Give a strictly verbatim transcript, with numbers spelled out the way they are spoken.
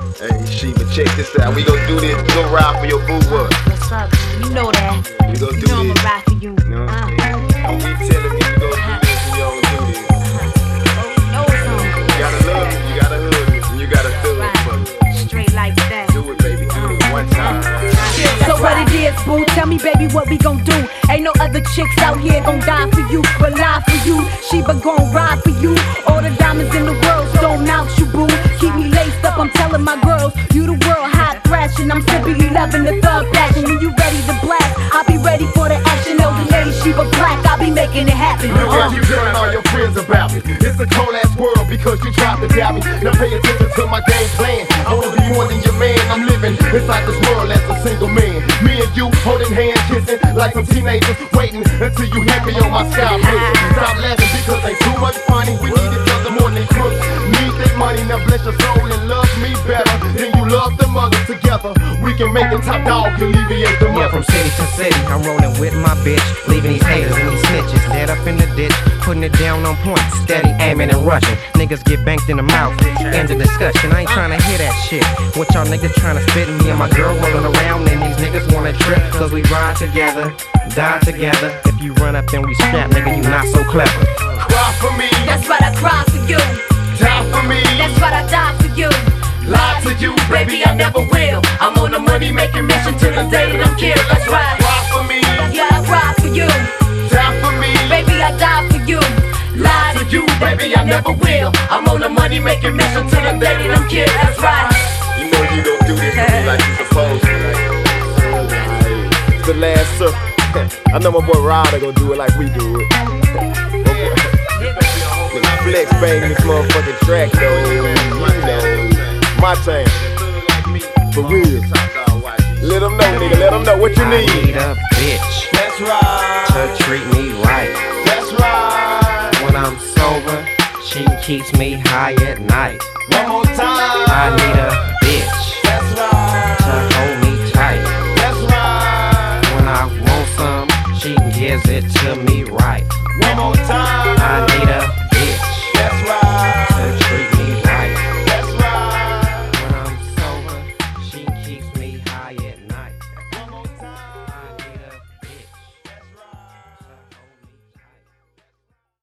Hey, Sheba, check this out. We gon' do this. We gon' ride for your boo up. What's up? You know that. We gon' do you know this. I'ma ride for you. You know what I'm uh. saying? Don't be telling me you gon' do this and you don't do this. Oh, you know it's on. You gotta love me, you gotta hug me, and you gotta feel it for me. Straight like that. Do it, baby. Do it one time. So what it is, boo? Tell me, baby, what we gon' do? Ain't no other chicks out here gon' die for you, rely for you. Sheba gon' ride for you. All the diamonds in the world, don't out you, boo. Keep me laced up, I'm telling my girls, you the world hot thrashing. I'm simply loving the thug passion. When you ready to blast, I'll be ready for the action. Know the lady Sheba Black, I'll be making it happen. Look what you telling all your friends about me. It's a cold ass world because you tried to doubt me. Now pay attention to my game plan. I wanna be more than your man. I'm living inside this world as a single man. Me and you holding hands, kissing like some teenagers, waiting until you hit me on my scalp. Stop laughing because ain't too much funny. We need each other more than crooks. Need that money, now bless your soul and love me better than you love them others. Together we can make a top dog, alleviate the mother. Yeah, from city to city, I'm rolling with my bitch, leaving these haters and these snitches dead up in the ditch, putting it down on point, steady aiming and rushing. Niggas get banked in the mouth, end the discussion. I ain't trying to hear that shit. What y'all niggas trying to spit? Me and my girl rolling around, and these niggas wanna trip, cause we ride together, die together. If you run up and we strap, nigga, you not so clever. Cry for me, That's right, I cry for you. die for me, That's right, I die for you. lie to you, baby, I never will. I'm on a money making mission to the day that I'm killed. That's right. Cry for me, Yeah, I ride for you. die for me, Baby, I die for you. lie to you, baby, I never will. I'm on a money making mission to the day that I'm killed. That's right. You know you gon' do this to me like you supposed to. It's the last circle. I know my boy Ryder gon' do it like we do it. Nigga Flex bang this motherfucking track though. You know, my time. For real. Let them know, nigga. Let them know what you I need. need a bitch That's right, to treat me right. that's right. When I'm sober, she keeps me high at night. One more time. I need a bitch That's right, to hold me tight. that's right. When I want some, she gives it to me